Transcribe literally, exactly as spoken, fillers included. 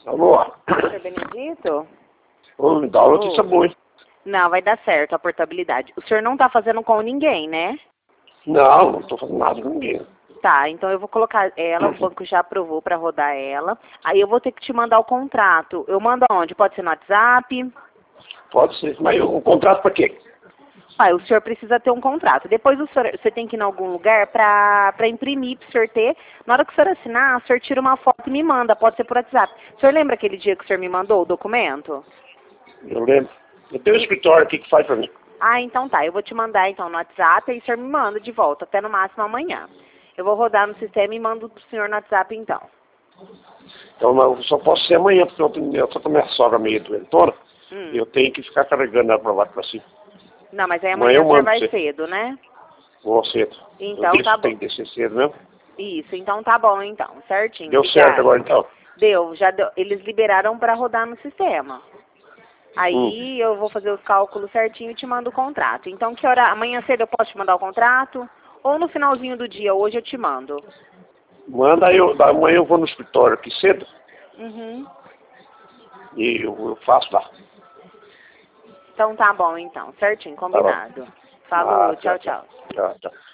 Alô? senhor Benedito? Ô, me dá uma notícia boa, hein? Não, vai dar certo a portabilidade. O senhor não tá fazendo com ninguém, né? Não, não tô fazendo nada com ninguém. Tá, então eu vou colocar ela, o banco já aprovou pra rodar ela. Aí eu vou ter que te mandar o contrato. Eu mando aonde? Pode ser no WhatsApp? Pode ser, mas o contrato pra quê? Pai, o senhor precisa ter um contrato. Depois o senhor, você tem que ir em algum lugar pra, pra imprimir, pro senhor ter. Na hora que o senhor assinar, o senhor tira uma foto e me manda. Pode ser por WhatsApp. O senhor lembra aquele dia que o senhor me mandou o documento? Eu lembro. Eu tenho um escritório aqui que faz pra mim. Ah, então tá. Eu vou te mandar então no WhatsApp e o senhor me manda de volta, até no máximo amanhã. Eu vou rodar no sistema e mando pro senhor no WhatsApp então. Então eu só posso ser amanhã, porque eu, tenho, eu tô com a minha sogra meio doentona. Hum. Eu tenho que ficar carregando ela pra lá pra cima. Não, mas aí Amanhã amanhã eu o senhor mando vai pra você. cedo, né? Vou cedo. Então eu tá tem bom. que descer cedo mesmo. Isso, então tá bom então, certinho. Deu Obrigada. certo agora então. Deu, já deu. Eles liberaram pra rodar no sistema. Aí Hum. eu vou fazer os cálculos certinho e te mando o contrato. Então que hora? Amanhã cedo eu posso te mandar o contrato? Ou no finalzinho do dia, hoje eu te mando. Manda aí, eu, amanhã eu vou no escritório aqui cedo Uhum. e eu, eu faço lá. Então tá bom então, certinho, Tá bom. combinado. Falou, Ah, tchau, tchau. Tchau, tchau.